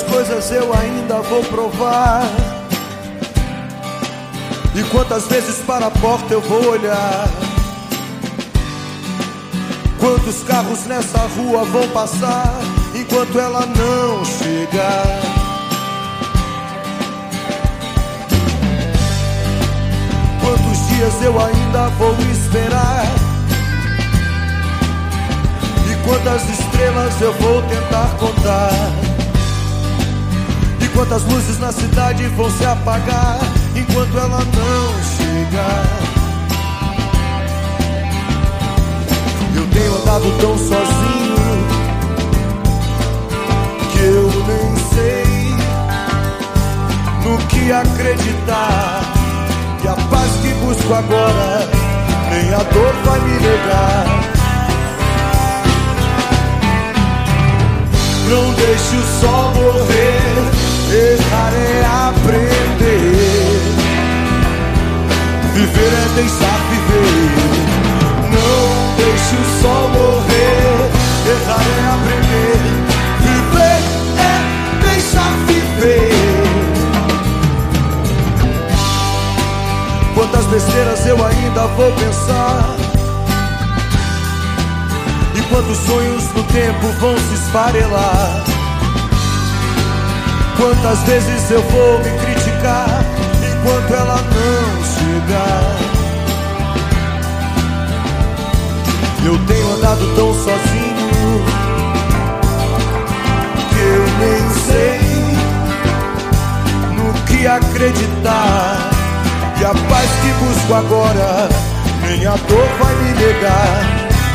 coisas eu ainda vou provar. E quantas vezes para a porta eu vou olhar. Quantos carros nessa rua vão passar enquanto ela não chegar. Quantos dias eu ainda vou esperar. E quantas estrelas eu vou tentar contar. E quantas luzes na cidade vão se apagar enquanto ela não chegar. Eu tenho andado tão sozinho que eu nem sei no que acreditar. E a paz que busco agora nem a dor vai me negar. Não deixe o sol morrer, errar é aprender. Viver é deixar viver. Não deixe o sol morrer, errar é aprender. Viver é deixar viver. Quantas besteiras eu ainda vou pensar. E quantos sonhos no tempo vão se esfarelar. Quantas vezes eu vou me criticar enquanto ela não chegar. Eu tenho andado tão sozinho que eu nem sei no que acreditar. E a paz que busco agora nem a dor vai me negar.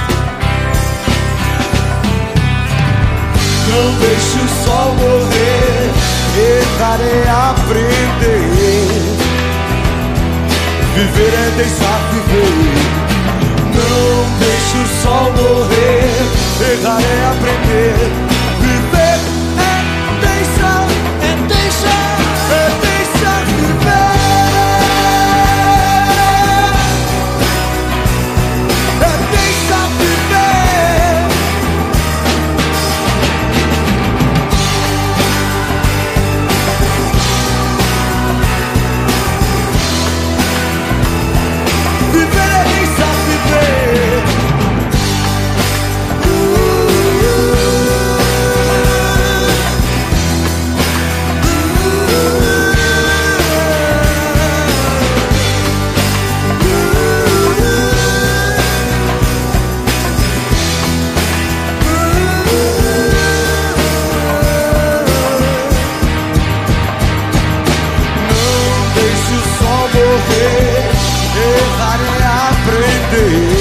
Não deixe o sol morrer, errar é aprender. Viver é deixar viver. Não deixe o sol morrer, errar é aprender. Viver é deixar, é deixar, é deixar viver. É deixar viver. Viver é deixar viver. Não deixe o sol morrer, errar é aprender.